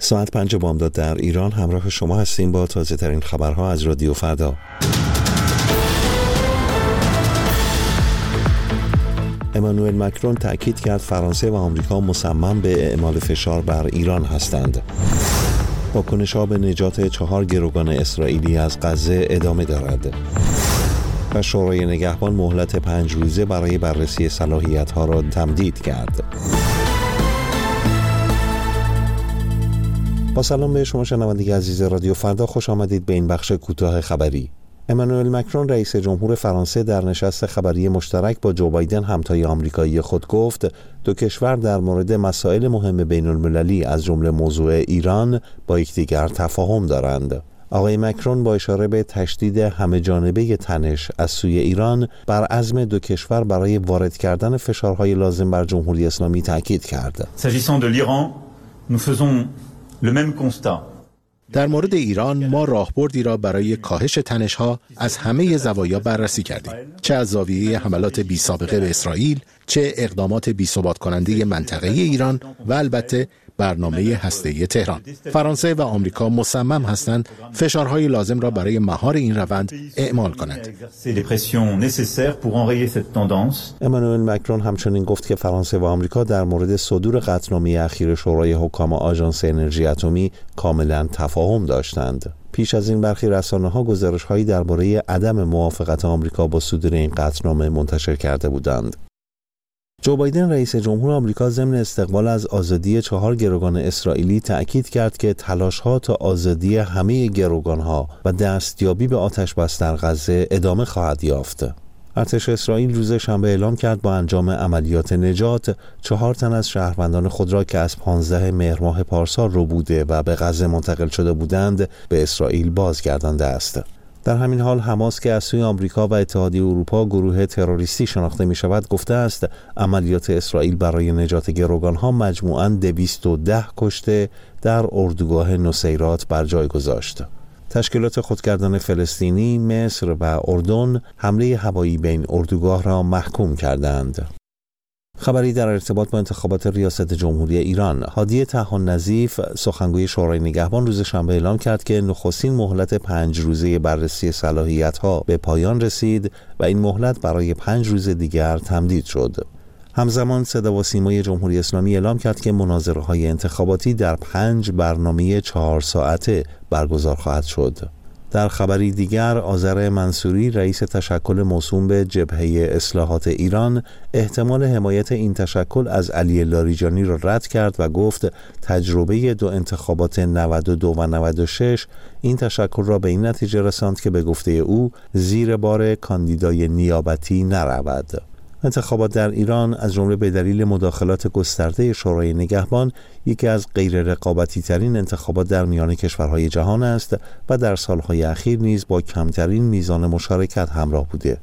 ساعت 5 بامداد در ایران همراه شما هستیم با تازه ترین خبرها از رادیو فردا. امانوئل مکرون تأکید کرد فرانسه و آمریکا مصمم به اعمال فشار بر ایران هستند. واکنش‌ها به نجات 4 گروگان اسرائیلی از غزه ادامه دارد. و شورای نگهبان مهلت 5 روزه برای بررسی صلاحیت‌ها را تمدید کرد. با سلام به شما شنوندگان عزیز رادیو فردا، خوش آمدید به این بخش کوتاه خبری. امانوئل مکرون رئیس جمهور فرانسه در نشست خبری مشترک با جو بایدن همتای آمریکایی خود گفت دو کشور در مورد مسائل مهم بین المللی از جمله موضوع ایران با یکدیگر تفاهم دارند. آقای مکرون با اشاره به تشدید همه جانبه تنش از سوی ایران بر عزم دو کشور برای وارد کردن فشارهای لازم بر جمهوری اسلامی تاکید کرد. S'agissant de l'Iran, nous faisons le même constat. در مورد ایران ما راهبردی را برای کاهش تنش‌ها از همه زوایا بررسی کردیم، چه از زاویه حملات بی سابقه به اسرائیل، چه اقدامات بی ثبات کننده منطقه‌ای ایران و البته برنامه هسته‌ای تهران. فرانسه و آمریکا مصمم هستند فشارهای لازم را برای مهار این روند اعمال کنند. امانوئل مکرون همچنین گفت که فرانسه و آمریکا در مورد صدور قطعنامه اخیر شورای حکام آژانس انرژی اتمی کاملا تفاهم داشتند. پیش از این برخی رسانه‌ها گزارش‌هایی درباره عدم موافقت آمریکا با صدور این قطعنامه منتشر کرده بودند. جو بایدن رئیس جمهور آمریکا ضمن استقبال از آزادی 4 گروگان اسرائیلی تأکید کرد که تلاش‌ها تا آزادی همه گروگان‌ها و دستیابی به آتش‌بس در غزه ادامه خواهد یافت. ارتش اسرائیل روز شنبه اعلام کرد با انجام عملیات نجات 4 تن از شهروندان خود را که از 15 مهر ماه پارسال رو بوده و به غزه منتقل شده بودند به اسرائیل بازگردانده است. در همین حال حماس که از سوی آمریکا و اتحادیه اروپا گروه تروریستی شناخته می شود گفته است عملیات اسرائیل برای نجات گروگانها مجموعاً 210 کشته در اردوگاه نصیرات بر جای گذاشت. تشکیلات خودگردان فلسطینی، مصر و اردن حمله هوایی به این اردوگاه را محکوم کردند. خبری در ارتباط با انتخابات ریاست جمهوری ایران. هادی طحان نظیف سخنگوی شورای نگهبان روز شنبه اعلام کرد که نخستین مهلت 5 روزه بررسی صلاحیت‌ها به پایان رسید و این مهلت برای 5 روز دیگر تمدید شد. همزمان صدا و سیمای جمهوری اسلامی اعلام کرد که مناظره‌های انتخاباتی در 5 برنامه 4 ساعته برگزار خواهد شد. در خبری دیگر، آذر منصوری رئیس تشکل موسوم به جبهه اصلاحات ایران احتمال حمایت این تشکل از علی لاریجانی را رد کرد و گفت تجربه 2 انتخابات 92 و 96 این تشکل را به این نتیجه رساند که به گفته او زیر بار کاندیدای نیابتی نرود. انتخابات در ایران از جمله به دلیل مداخلات گسترده شورای نگهبان یکی از غیر رقابتی ترین انتخابات در میان کشورهای جهان است و در سالهای اخیر نیز با کمترین میزان مشارکت همراه بوده.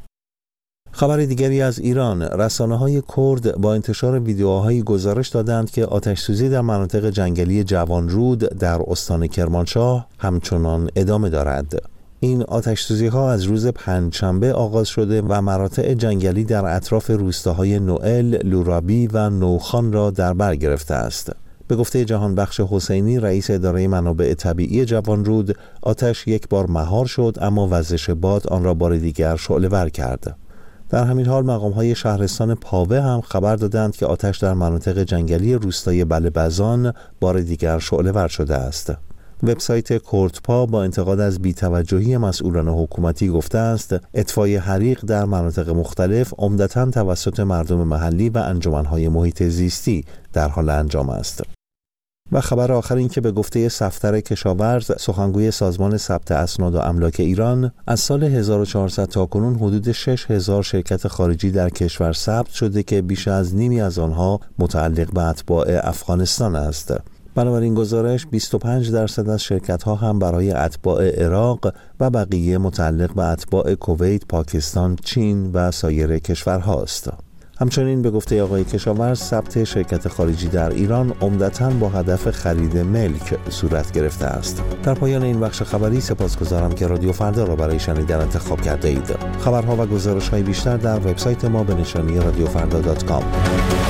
خبر دیگری از ایران، رسانه‌های کرد با انتشار ویدیوهایی گزارش دادند که آتش‌سوزی در مناطق جنگلی جوانرود در استان کرمانشاه همچنان ادامه دارد. این آتش‌سوزی‌ها از روز پنجشنبه آغاز شده و مراتع جنگلی در اطراف روستاهای نوئل، لورابی و نوخان را در بر گرفته است. به گفته جهانبخش حسینی رئیس اداره منابع طبیعی جوانرود، آتش یک بار مهار شد اما وزش باد آن را بار دیگر شعله‌ور کرد. در همین حال مقام‌های شهرستان پاوه هم خبر دادند که آتش در مناطق جنگلی روستای بله‌بزان بار دیگر شعله‌ور شده است. وبسایت کردپا با انتقاد از بی‌توجهی مسئولان حکومتی گفته است اطفای حریق در مناطق مختلف عمدتاً توسط مردم محلی و انجمن‌های محیط زیستی در حال انجام است. و خبر آخر این که به گفته صفدر کشاورز سخنگوی سازمان ثبت اسناد و املاک ایران، از سال 1400 تا کنون حدود 6000 شرکت خارجی در کشور ثبت شده که بیش از نیمی از آنها متعلق به اتباع افغانستان است. بنابراین گزارش 25% از شرکت‌ها هم برای اتباع عراق و بقیه متعلق به اتباع کویت، پاکستان، چین و سایر کشورهاست. همچنین به گفته آقای کشاورز ثبت شرکت خارجی در ایران عمدتاً با هدف خرید ملک صورت گرفته است. در پایان این بخش خبری سپاسگزارم که رادیو فردا را برای شنیدن انتخاب کرده اید. خبرها و گزارش‌های بیشتر در وبسایت ما به نشانی radiofrda.com.